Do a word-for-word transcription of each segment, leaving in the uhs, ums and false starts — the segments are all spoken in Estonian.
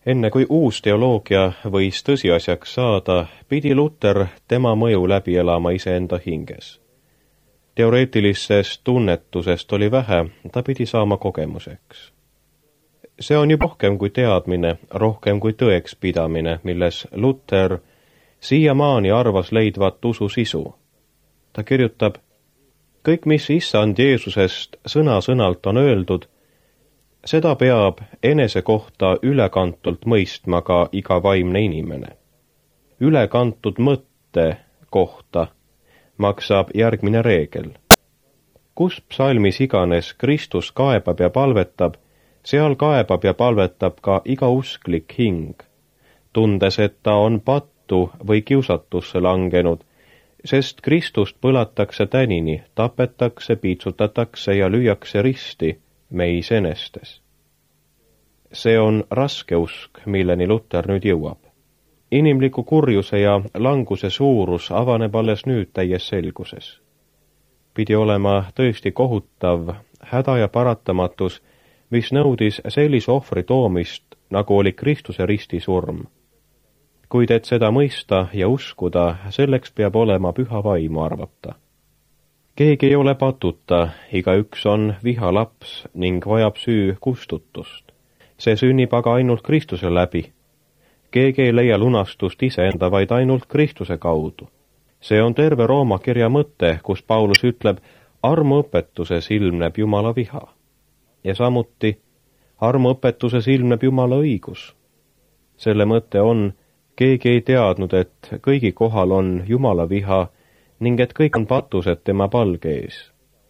Enne kui uus teoloogia võis tõsiasjaks saada, pidi Luter tema mõju läbi elama iseenda hinges. Teoreetilisest tunnetusest oli vähe, ta pidi saama kogemuseks. See on juba rohkem kui teadmine, rohkem kui tõeks pidamine, milles Luter siiamaani arvas leidvat usu sisu. Ta kirjutab, kõik, mis issand Jeesusest sõna-sõnalt on öeldud, seda peab enese kohta ülekantult mõistma ka iga vaimne inimene. Ülekantud mõtte kohta maksab järgmine reegel. Kus psalmis iganes Kristus kaebab ja palvetab, seal kaebab ja palvetab ka iga usklik hing, tundes, et ta on pattu või kiusatusse langenud, sest Kristust põlatakse tänini, tapetakse, piitsutatakse ja lüüakse risti meis enestes. See on raske usk, milleni Luter nüüd jõuab. Inimliku kurjuse ja languse suurus avaneb alles nüüd täies selguses. Pidi olema tõesti kohutav häda ja paratamatus, mis nõudis sellise ohvri toomist, nagu oli Kristuse ristisurm. Kuid et seda mõista ja uskuda, selleks peab olema püha vaimu arvata. Keegi ei ole patuta, igaüks on vihalaps ning vajab süü kustutust. See sünnib aga ainult Kristuse läbi. Keegi ei leia lunastust iseenda, vaid ainult Kristuse kaudu. See on terve Rooma kirja mõte, kus Paulus ütleb, armuõpetuses ilmneb Jumala viha. Ja samuti, armuõpetuses ilmneb Jumala õigus. Selle mõte on, keegi ei teadnud, et kõigi kohal on Jumala viha ning et kõik on patused tema palge ees.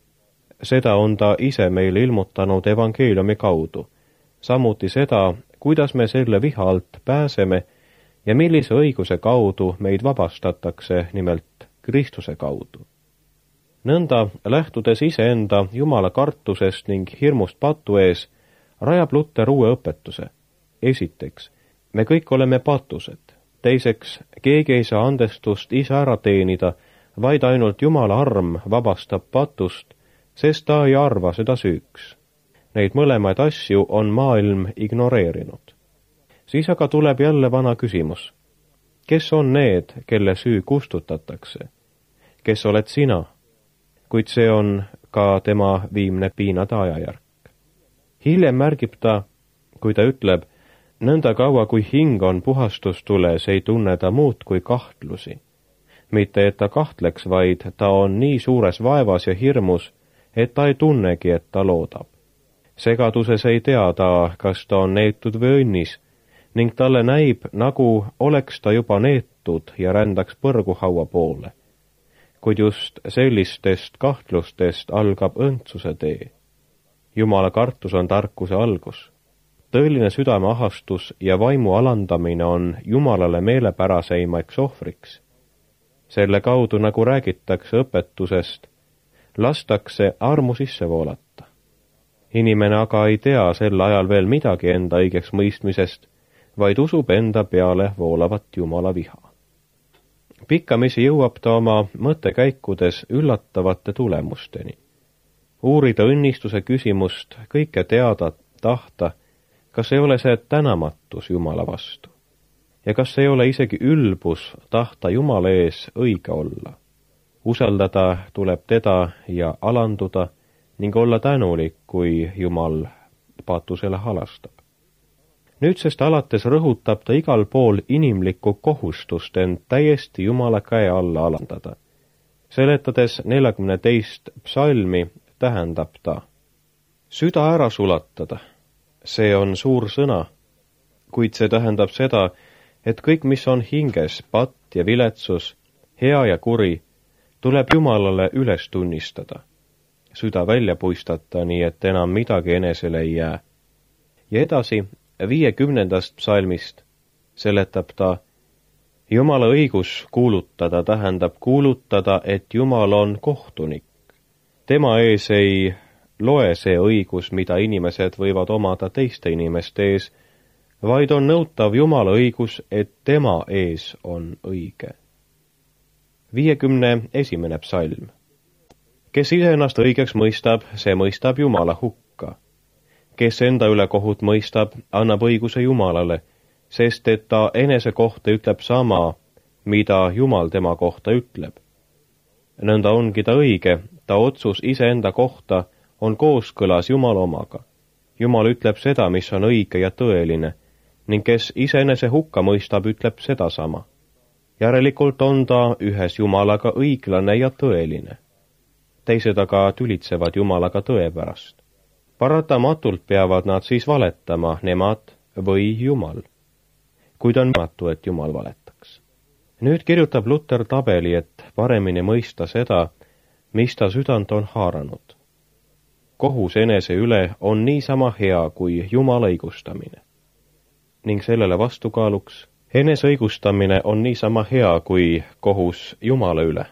Seda on ta ise meile ilmutanud evangeeliumi kaudu. Samuti seda, kuidas me selle viha alt pääseme ja millise õiguse kaudu meid vabastatakse, nimelt Kristuse kaudu. Nõnda, lähtudes iseenda Jumala kartusest ning hirmust patu ees, rajab Luter uue õpetuse. Esiteks, me kõik oleme patused. Teiseks, keegi ei saa andestust ise ära teenida, vaid ainult Jumala arm vabastab patust, sest ta ei arva seda süüks. Neid mõlemaid asju on maailm ignoreerinud. Siis aga tuleb jälle vana küsimus. Kes on need, kelle süü kustutatakse? Kes oled sina? Kuid see on ka tema viimne piinade ajajärk. Hiljem märgib ta, kui ta ütleb, nõnda kaua kui hing on puhastustules, ei tunne ta muud kui kahtlusi. Mitte et ta kahtleks, vaid ta on nii suures vaevas ja hirmus, et ta ei tunnegi, et ta loodab. Segaduses ei tea ta, kas ta on neetud või õnnis, ning talle näib, nagu oleks ta juba neetud ja rändaks põrguhaua poole. Kuid just sellistest kahtlustest algab õndsuse tee. Jumala kartus on tarkuse algus. Tõeline südameahastus ja vaimu alandamine on Jumalale meelepäraseimaks ohvriks. Selle kaudu, nagu räägitakse õpetusest, lastakse armu sisse voolata. Inimene aga ei tea sel ajal veel midagi enda õigeks mõistmisest, vaid usub enda peale voolavat Jumala viha. Pikkamisi jõuab ta oma mõttekäikudes üllatavate tulemusteni. Uurida õnnistuse küsimust, kõike teada, tahta, kas ei ole see tänamatus Jumala vastu? Ja kas ei ole isegi ülbus tahta Jumala ees õige olla? Usaldada tuleb teda ja alanduda ning olla tänulik, kui Jumal patusele halastab. Nüüdsest alates rõhutab ta igal pool inimlikku kohustust end täiesti Jumala käe alla alandada. Seletades neljakümne teist psalmi tähendab ta süda ära sulatada. See on suur sõna, kuid see tähendab seda, et kõik, mis on hinges, patt ja viletsus, hea ja kuri, tuleb Jumalale üles tunnistada. Süda välja puistata, nii et enam midagi enesele ei jää. Ja edasi, viiekümnendast psalmist seletab ta, Jumala õigus kuulutada tähendab kuulutada, et Jumal on kohtunik. Tema ees ei loe see õigus, mida inimesed võivad omada teiste inimeste ees, vaid on nõutav Jumala õigus, et tema ees on õige. Viiekümne esimene psalm. Kes iseennast õigeks mõistab, see mõistab Jumala hukka. Kes enda üle kohut mõistab, annab õiguse Jumalale, sest et ta enese kohta ütleb sama, mida Jumal tema kohta ütleb. Nõnda ongi ta õige, ta otsus iseenda kohta on kooskõlas Jumala omaga. Jumal ütleb seda, mis on õige ja tõeline, ning kes iseenese hukka mõistab, ütleb sedasama. Järelikult on ta ühes Jumalaga õiglane ja tõeline. Teised aga tülitsevad Jumalaga tõe pärast. Paratamatult peavad nad siis valetama, nemad või Jumal. Kuid on võimatu, et Jumal valetaks. Nüüd kirjutab Luter tabeli, et paremini mõista seda, mis ta südant on haaranud. Kohus enese üle on niisama hea kui Jumala õigustamine. Ning sellele vastukaaluks, enese õigustamine on niisama hea kui kohus Jumala üle.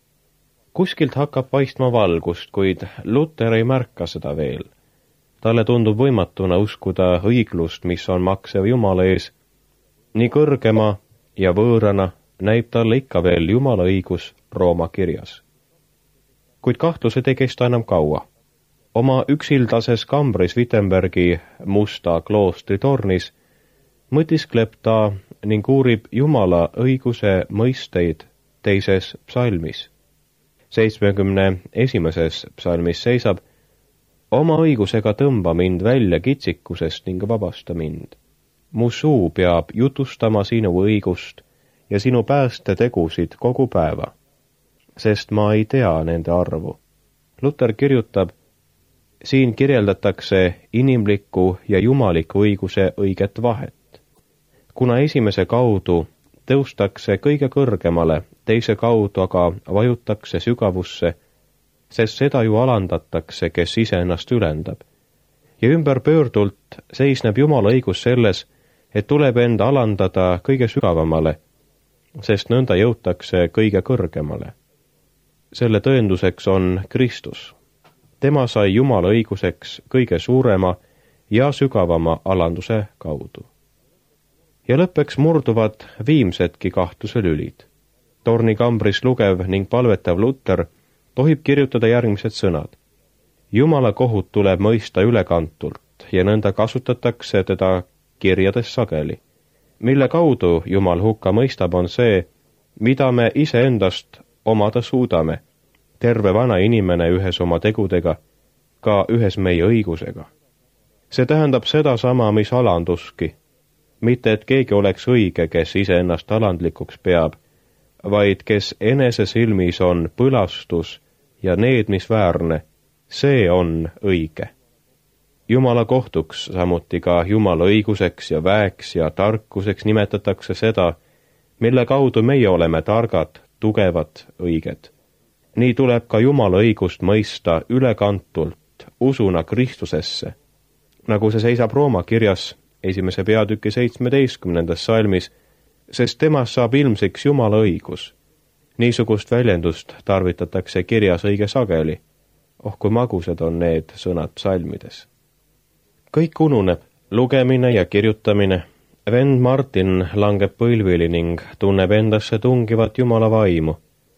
Kuskilt hakkab paistma valgust, kuid Luter ei märka seda veel. Talle tundub võimatuna uskuda õiglust, mis on maksev Jumala ees. Nii kõrgema ja võõrana näib talle ikka veel Jumala õigus Rooma kirjas. Kuid kahtlused ei kesta enam kaua. Oma üksildases kambris Wittenbergi musta kloostri tornis mõtiskleb ta ning uurib Jumala õiguse mõisteid teises psalmis. seitsmekümne esimeses psalmis seisab: oma õigusega tõmba mind välja kitsikusest ning vabasta mind. Mu suu peab jutustama sinu õigust ja sinu päästetegusid kogu päeva, sest ma ei tea nende arvu. Luter kirjutab, siin kirjeldatakse inimliku ja jumaliku õiguse õiget vahet. Kuna esimese kaudu tõustakse kõige kõrgemale, teise kaudu aga vajutakse sügavusse, sest seda ju alandatakse, kes iseennast ülendab. Ja ümberpöördult seisneb Jumala õigus selles, et tuleb enda alandada kõige sügavamale, sest nõnda jõutakse kõige kõrgemale. Selle tõenduseks on Kristus. Tema sai Jumala õiguseks kõige suurema ja sügavama alanduse kaudu. Ja lõppeks murduvad viimsedki kahtluse lülid. Tornikambris lugev ning palvetav Luter tohib kirjutada järgmised sõnad. Jumala kohut tuleb mõista ülekantult ja nõnda kasutatakse teda kirjades sageli. Mille kaudu Jumal hukka mõistab, on see, mida me iseendast omada suudame, terve vana inimene ühes oma tegudega, ka ühes meie õigusega. See tähendab sedasama, mis alanduski. Mitte, et keegi oleks õige, kes iseennast alandlikuks peab, vaid kes enese silmis on põlastus ja needmisväärne, see on õige. Jumala kohtuks, samuti ka Jumala õiguseks ja väeks ja tarkuseks nimetatakse seda, mille kaudu meie oleme targad, tugevad, õiged. Nii tuleb ka Jumala õigust mõista ülekantult usuna Kristusesse, nagu see seisab Rooma kirjas esimese peatüki seitsmeteistkümnendas salmis, sest temast saab ilmsiks Jumala õigus. Niisugust väljendust tarvitatakse kirjas õige sageli. Oh, kui magusad on need sõnad psalmides. Kõik ununeb, lugemine ja kirjutamine. Vend Martin langeb põlvili ning tunneb endasse tungivat Jumala vaimu.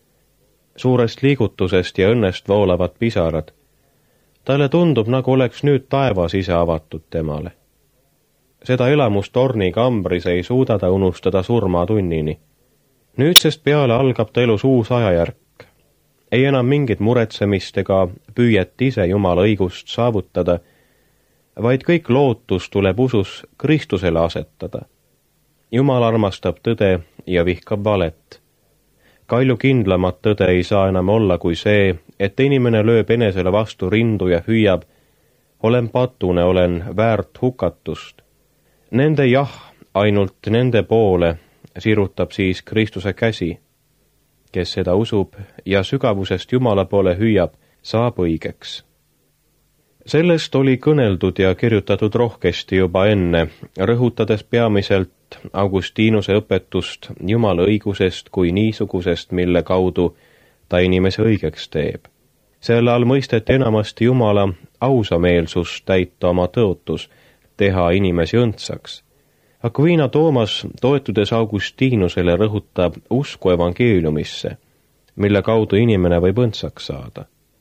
Suurest liigutusest ja õnnest voolavad pisarad. Talle tundub, nagu oleks nüüd taevas ise avatud temale. Seda elamust tornikambris ei suuda ta unustada surmatunnini. Nüüdsest peale algab ta elus uus ajajärk. Ei enam mingit muretsemist ega püüet ise Jumala õigust saavutada, vaid kõik lootus tuleb usus Kristusele asetada. Jumal armastab tõde ja vihkab valet. Kalju kindlamat tõde ei saa enam olla kui see, et inimene lööb enesele vastu rindu ja hüüab, olen patune, olen väärt hukatust. Nende jah, ainult nende poole sirutab siis Kristuse käsi. Kes seda usub ja sügavusest Jumala poole hüüab, saab õigeks. Sellest oli kõneldud ja kirjutatud rohkesti juba enne, rõhutades peamiselt Augustinuse õpetust Jumala õigusest kui niisugusest, mille kaudu ta inimese õigeks teeb. Selle all mõisteti enamasti Jumala ausameelsust täita oma tõotus, teha inimesi õndsaks. Aquina Toomas, toetudes Augustinusele, rõhutab usku evangeeliumisse, mille kaudu inimene võib õndsaks saada.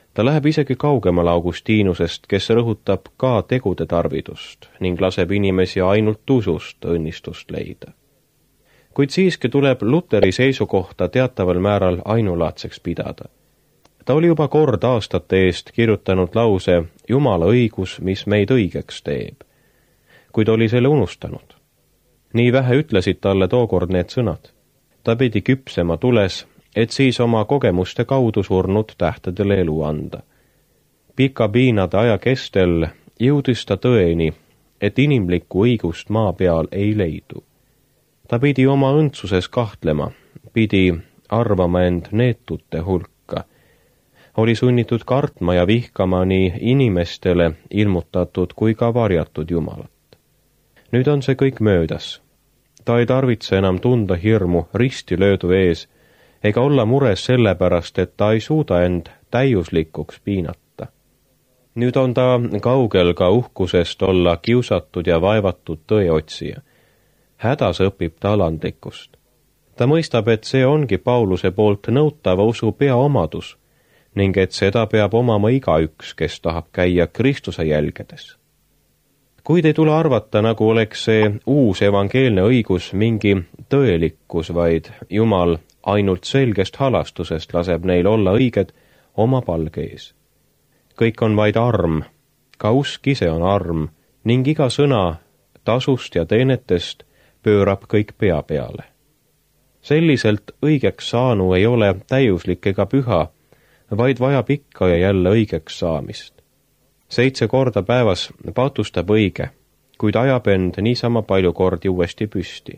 Ta läheb isegi kaugemale Augustinusest, kes rõhutab ka tegude tarvidust ning laseb inimesi ainult usust õnnistust leida. Kuid siiski tuleb Luteri seisukohta teataval määral ainulaadseks pidada. Ta oli juba kord aastate eest kirjutanud lause Jumala õigus, mis meid õigeks teeb, kuid oli selle unustanud. Nii vähe ütlesid talle tookord need sõnad. Ta pidi küpsema tules, et siis oma kogemuste kaudu surnud tähtedele elu anda. Pika piinade aja kestel jõudis ta tõeni, et inimlikku õigust maa peal ei leidu. Ta pidi oma õndsuses kahtlema, pidi arvama end neetute hulka. Oli sunnitud kartma ja vihkama nii inimestele ilmutatud kui ka varjatud Jumalat. Nüüd on see kõik möödas. Ta ei tarvitse enam tunda hirmu risti löödu ees, ega olla mures selle pärast, et ta ei suuda end täiuslikuks piinata. Nüüd on ta kaugel ka uhkusest olla kiusatud ja vaevatud tõeotsija. Hädas õpib ta alandlikkust. Ta mõistab, et see ongi Pauluse poolt nõutava usu peaomadus ning et seda peab omama igaüks, kes tahab käia Kristuse jälgedes. Kuid ei tule arvata, nagu oleks see uus evangeelne õigus mingi tõelikkus, vaid Jumal ainult selgest halastusest laseb neil olla õiged oma palge ees. Kõik on vaid arm, ka usk ise on arm ning iga sõna tasust ja teenetest pöörab kõik pea peale. Selliselt õigeks saanu ei ole täiuslik ega püha, vaid vajab ikka ja jälle õigeks saamist. Seitse korda päevas patustab õige, kuid ajab end niisama palju kordi uuesti püsti.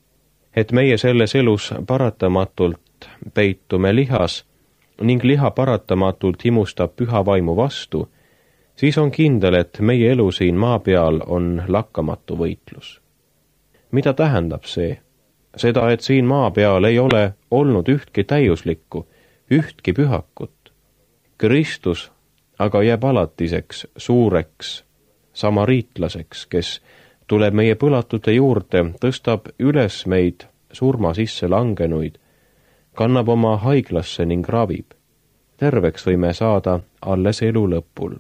Et meie selles elus paratamatult peitume lihas ning liha paratamatult himustab püha vaimu vastu, siis on kindel, et meie elu siin maa peal on lakkamatu võitlus. Mida tähendab see? Seda, et siin maa peal ei ole olnud ühtki täiuslikku, ühtki pühakut. Kristus aga jääb alatiseks, suureks, samariitlaseks, kes tuleb meie põlatute juurde, tõstab üles meid surma sisse langenuid, kannab oma haiglasse ning ravib. Terveks võime saada alles elu lõpul.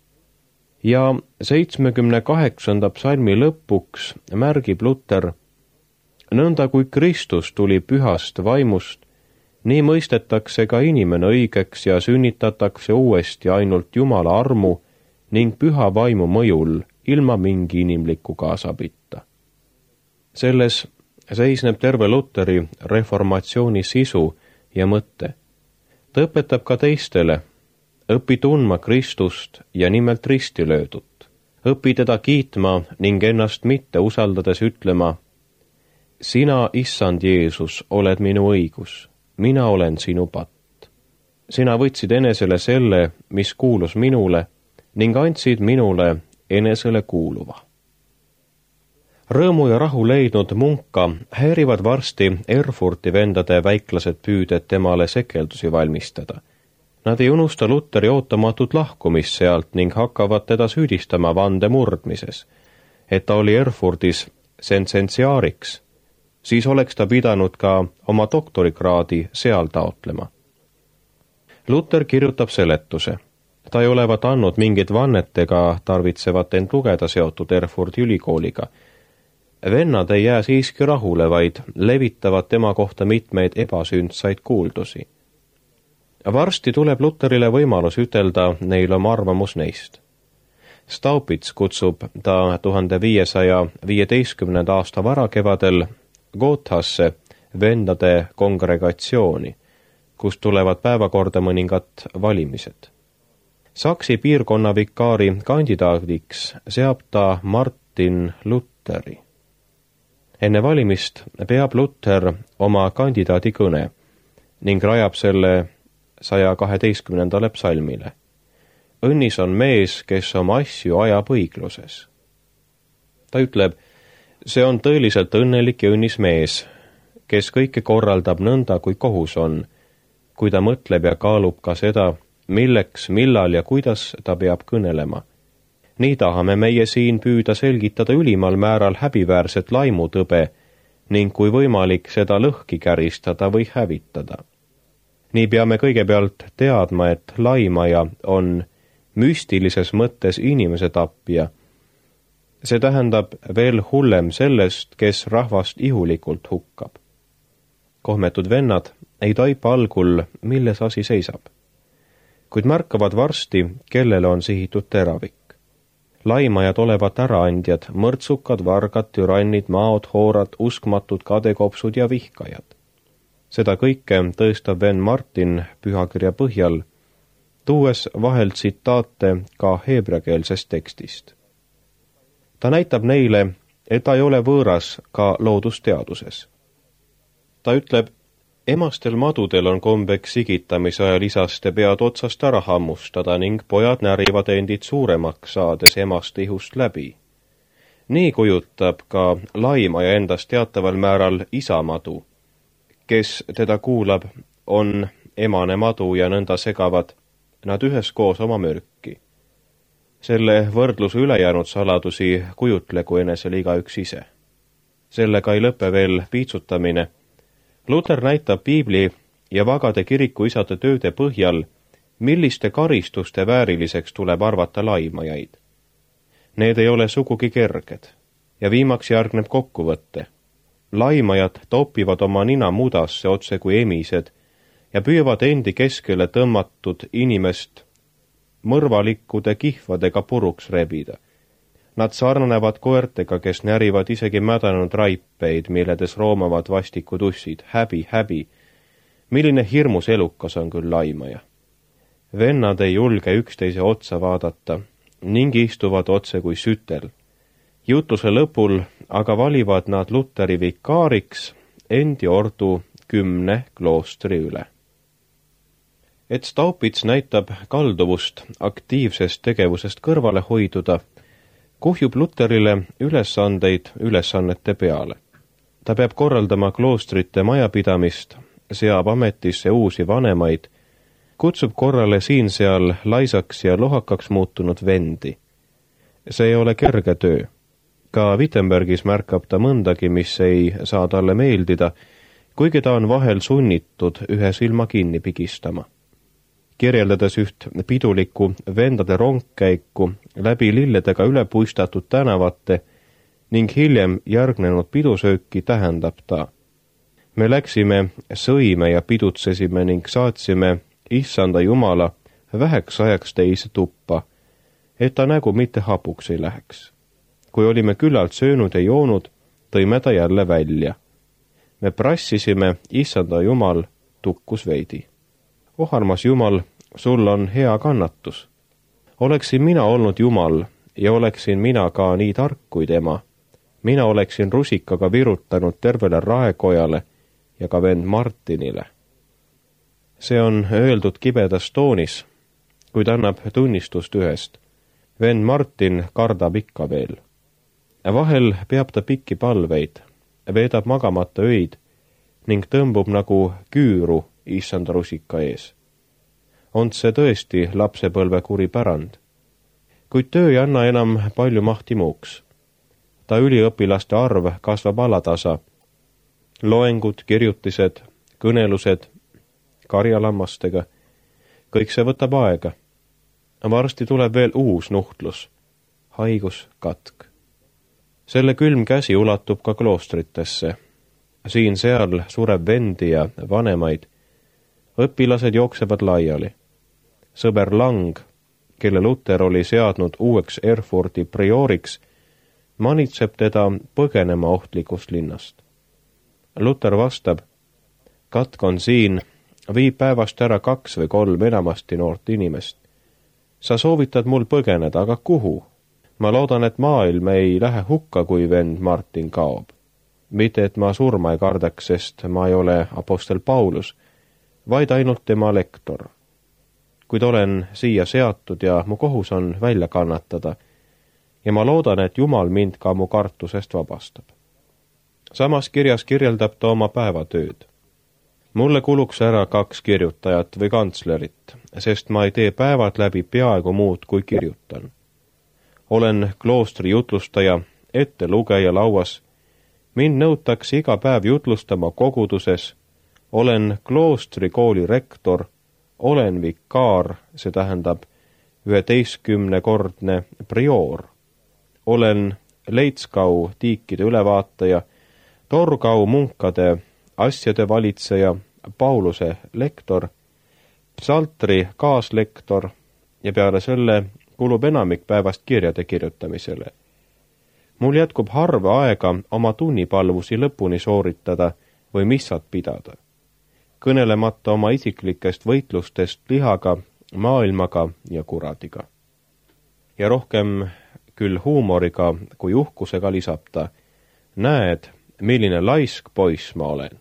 Ja seitsmekümne kaheksanda psalmi lõpuks märgib Luter, nõnda kui Kristus tuli pühast vaimust, nii mõistetakse ka inimene õigeks ja sünnitatakse uuesti ainult Jumala armu ning püha vaimu mõjul ilma mingi inimliku kaasabitta. Selles seisneb terve Luteri reformatsiooni sisu ja mõte. Ta õpetab ka teistele, õpi tundma Kristust ja nimelt risti löödut. Õpi teda kiitma ning ennast mitte usaldades ütlema, sina, issand Jeesus, oled minu õigus. Mina olen sinu patt. Sina võtsid enesele selle, mis kuulus minule, ning andsid minule enesele kuuluva. Rõõmu ja rahu leidnud munka häirivad varsti Erfurti vendade väiklased püüded temale sekeldusi valmistada. Nad ei unusta Luteri ootamatut lahkumist sealt ning hakkavad teda süüdistama vande murdmises, et ta oli Erfurtis sensentsiaariks. Siis oleks ta pidanud ka oma doktorikraadi seal taotlema. Luter kirjutab seletuse. Ta ei olevat andnud mingit vannet ega tarvitsevat end lugeda seotud Erfurti ülikooliga. Vennad ei jää siiski rahule, vaid levitavad tema kohta mitmeid ebasündsaid kuuldusi. Varsti tuleb Luterile võimalus ütelda neil oma arvamus neist. Staupitz kutsub ta tuhande viiesaja viieteistkümnenda aasta varakevadel Gothasse vendade kongregatsiooni, kus tulevad päevakorda mõningad valimised. Saksi piirkonna vikaari kandidaadiks seab ta Martin Luteri. Enne valimist peab Luter oma kandidaadi kõne ning rajab selle saja kaheteistkümnendale psalmile. Õnnis on mees, kes oma asju ajab õigluses. Ta ütleb, see on tõeliselt õnnelik ja õnnis mees, kes kõike korraldab nõnda, kui kohus on, kui ta mõtleb ja kaalub ka seda, milleks, millal ja kuidas ta peab kõnelema. Nii tahame meie siin püüda selgitada ülimal määral häbiväärset laimutõbe ning kui võimalik seda lõhki käristada või hävitada. nii peame kõigepealt teadma, et laimaja on müstilises mõttes inimese tapja. See tähendab veel hullem sellest, kes rahvast ihulikult hukkab. Kohmetud vennad ei taipa algul, milles asi seisab. Kuid märkavad varsti, kellele on sihitud teravik. Laimajad olevat äraandjad, mõrtsukad, vargad, türannid, maod, hoorad, uskmatud, kadekopsud ja vihkajad. Seda kõike tõestab venn Martin pühakirja põhjal, tuues vahel tsitaate ka heebreakeelsest tekstist. Ta näitab neile, et ta ei ole võõras ka loodusteaduses. Ta ütleb, emastel madudel on kombeks sigitamise ajal isaste pead otsast ära hammustada ning pojad närivad endid suuremaks saades emast ihust läbi. Nii kujutab ka laimaja endast teataval määral isa madu. Kes teda kuulab, on emane madu ja nõnda segavad nad üheskoos oma mürki. Selle võrdluse ülejäänud saladusi kujutlegu enesel igaüks ise. Sellega ei lõpe veel piitsutamine. Luther näitab piibli ja vagade kiriku isade tööde põhjal, milliste karistuste vääriliseks tuleb arvata laimajaid. Need ei ole sugugi kerged ja viimaks järgneb kokkuvõtte. Laimajad topivad oma nina mudasse otse kui emised ja püüavad endi keskele tõmmatud inimest mõrvalikkude kihvadega puruks rebida. Nad sarnanevad koertega, kes närivad isegi mädanud raipeid, milledes roomavad vastikud ussid. Häbi, häbi. Milline hirmus elukas on küll laimaja. Vennad ei julge üksteise otsa vaadata ning istuvad otse kui sütel. Jutluse lõpul aga valivad nad Lutheri vikaariks endi ordu kümne kloostri üle. Et Staupitz näitab kalduvust aktiivsest tegevusest kõrvale hoiduda, kuhjub Lutherile ülesandeid ülesannete peale. Ta peab korraldama kloostrite majapidamist, seab ametisse uusi vanemaid, kutsub korrale siin-seal laisaks ja lohakaks muutunud vendi. See ei ole kerge töö. Ka Wittenbergis märkab ta mõndagi, mis ei saa talle meeldida, kuigi ta on vahel sunnitud ühe silma kinni pigistama. Kirjeldades üht pidulikku vendade rongkäiku läbi lilledega üle puistatud tänavate ning hiljem järgnenud pidusööki tähendab ta. Me läksime, sõime ja pidutsesime ning saatsime issanda Jumala väheks ajaks teise tuppa, et ta nägu mitte hapuks ei läheks. Kui olime küllalt söönud ja joonud, tõime ta jälle välja. Me prassisime, issanda Jumal tukkus veidi. Oh, armas Jumal, sul on hea kannatus. Oleksin mina olnud Jumal ja oleksin mina ka nii tark kui tema. Mina oleksin rusikaga virutanud tervele raekojale ja ka vend Martinile. See on öeldud kibedas toonis, kuid annab tunnistust ühest. Vend Martin kardab ikka veel. Vahel peab ta pikki palveid, veedab magamata öid ning tõmbub nagu küüru issanda rusika ees. On see tõesti lapsepõlve kuri pärand. Kuid töö ei anna enam palju mahti muuks. Ta üliõpilaste arv kasvab alatasa. Loengud, kirjutised, kõnelused, karjalammastega. Kõik see võtab aega. Varsti tuleb veel uus nuhtlus. Haigus, katk. Selle külm käsi ulatub ka kloostritesse. Siin-seal sureb vendi ja vanemaid. Õpilased jooksevad laiali. Sõber Lang, kelle Luther oli seadnud uueks Erfurti prioriks, manitseb teda põgenema ohtlikust linnast. Luther vastab, katk on siin, viib päevast ära kaks või kolm enamasti noort inimest. Sa soovitad mul põgeneda, aga kuhu? Ma loodan, et maailm ei lähe hukka, kui vend Martin kaob. Mitte, et ma surma ei kardaks, sest ma ei ole apostel Paulus, vaid ainult tema lektor. Kuid olen siia seatud ja mu kohus on välja kannatada ja ma loodan, et Jumal mind ka mu kartusest vabastab. Samas kirjas kirjeldab ta oma päevatööd. Mulle kuluks ära kaks kirjutajat või kantslerit, sest ma ei tee päevad läbi peaaegu muud kui kirjutan. Olen kloostri jutlustaja, ette lugeja lauas. Mind nõutakse iga päev jutlustama koguduses, olen kloostrikooli rektor, olen vikaar, see tähendab üheteistkümnekordne prior, olen Leitskau tiikide ülevaataja, Torgau munkade asjade valitseja, Pauluse lektor, Psaltri kaaslektor ja peale selle kulub enamik päevast kirjade kirjutamisele. Mul jätkub harva aega oma tunnipalvusi lõpuni sooritada või missat pidada, kõnelemata oma isiklikest võitlustest lihaga, maailmaga ja kuradiga. Ja rohkem küll huumoriga kui uhkusega lisab ta, näed, milline laisk poiss ma olen.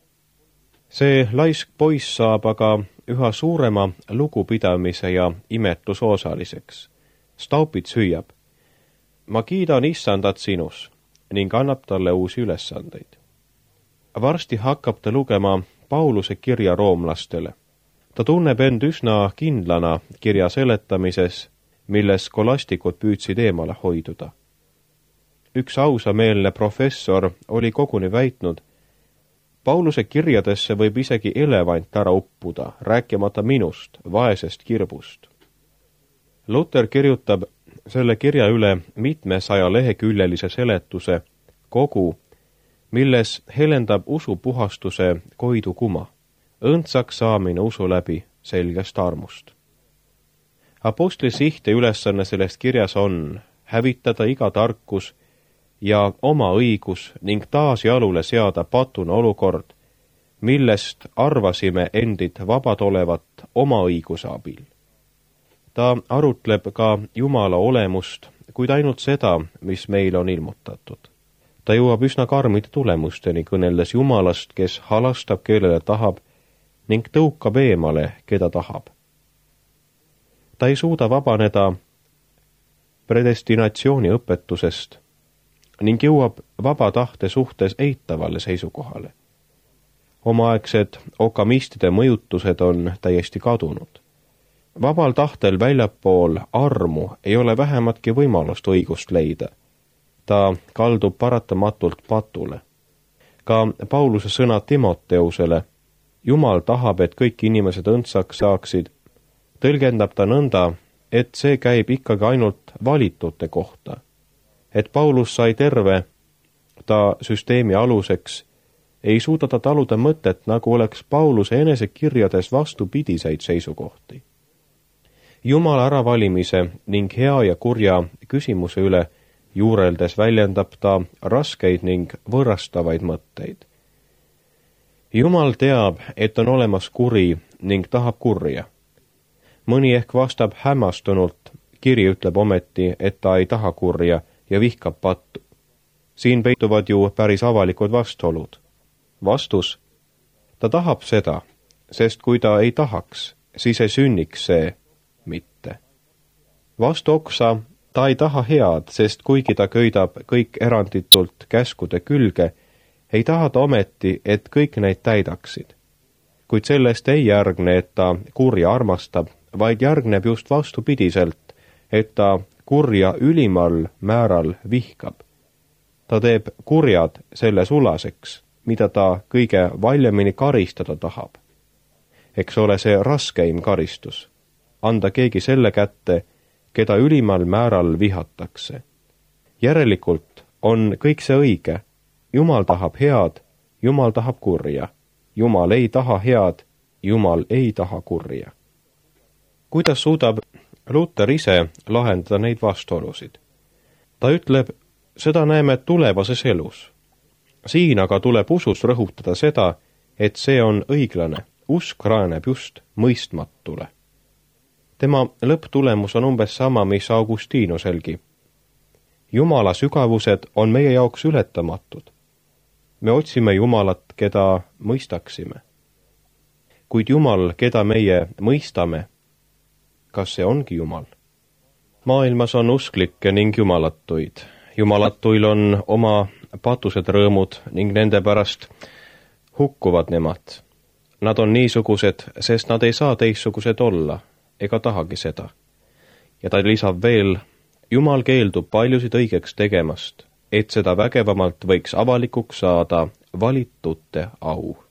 See laisk poiss saab aga üha suurema lugupidamise ja imetluse osaliseks. Staupits hüüab, ma kiidan issandat sinus ning annab talle uusi ülesandeid. Varsti hakkab ta lugema Pauluse kirja roomlastele. Ta tunneb end üsna kindlana kirja seletamises, milles skolastikud püüdsid eemale hoiduda. Üks ausameelne professor oli koguni väitnud, Pauluse kirjadesse võib isegi elevant ära uppuda, rääkimata minust, vaesest kirbust. Luther kirjutab selle kirja üle mitmesaja leheküljelise seletuse kogu, milles helendab usupuhastuse koidu kuma, õndsaks saamine usu läbi selgest armust. Apostli siht ja ülesanne sellest kirjas on hävitada iga tarkus ja oma õigus ning taas jalule seada patuna olukord, millest arvasime endid vabad olevat oma õiguse abil. Ta arutleb ka Jumala olemust, kuid ainult seda, mis meil on ilmutatud. Ta jõuab üsna karmide tulemusteni, kõneldes Jumalast, kes halastab, kellele tahab, ning tõukab eemale, keda tahab. Ta ei suuda vabaneda predestinatsiooni õpetusest ning jõuab vaba tahte suhtes eitavale seisukohale. Omaaegsed okamistide mõjutused on täiesti kadunud. Vabal tahtel väljapool armu ei ole vähematki võimalust õigust leida. Ta kaldub paratamatult patule. Ka Pauluse sõna Timoteusele, Jumal tahab, et kõik inimesed õndsaks saaksid, tõlgendab ta nõnda, et see käib ikkagi ainult valitute kohta. Et Paulus sai terve ta süsteemi aluseks, ei suuda ta taluda mõtet, nagu oleks Pauluse enese kirjades vastupidiseid seisukohti. Jumala äravalimise ning hea ja kurja küsimuse üle juureldes väljendab ta raskeid ning võõrastavaid mõtteid. Jumal teab, et on olemas kuri ning tahab kurja. Mõni ehk vastab hämmastunult, kiri ütleb ometi, et ta ei taha kurja ja vihkab pattu. Siin peituvad ju päris avalikud vastuolud. Vastus, ta tahab seda, sest kui ta ei tahaks, siis ei sünniks see mitte. Vastu oksa, ta ei taha head, sest kuigi ta köidab kõik eranditult käskude külge, ei taha ta ometi, et kõik neid täidaksid. Kuid sellest ei järgne, et ta kurja armastab, vaid järgneb just vastupidiselt, et ta kurja ülimal määral vihkab. Ta teeb kurjad selle sulaseks, mida ta kõige valjemini karistada tahab. Eks ole see raskeim karistus, anda keegi selle kätte, keda ülimal määral vihatakse. Järelikult on kõik see õige. Jumal tahab head, Jumal tahab kurja. Jumal ei taha head, Jumal ei taha kurja. Kuidas suudab Luther ise lahendada neid vastuolusid? Ta ütleb, seda näeme tulevases elus. Siin aga tuleb usus rõhutada seda, et see on õiglane. Usk rajaneb just mõistmatule. Tema lõpptulemus on umbes sama, mis Augustinuselgi. Jumala sügavused on meie jaoks ületamatud. Me otsime Jumalat, keda mõistaksime. Kuid Jumal, keda meie mõistame, kas see ongi Jumal? Maailmas on usklikke ning jumalatuid. Jumalatuil on oma patused rõõmud ning nende pärast hukkuvad nemad. Nad on niisugused, sest nad ei saa teistsugused olla, ega tahagi seda. Ja ta lisab veel, Jumal keeldub paljusid õigeks tegemast, et seda vägevamalt võiks avalikuks saada valitute au.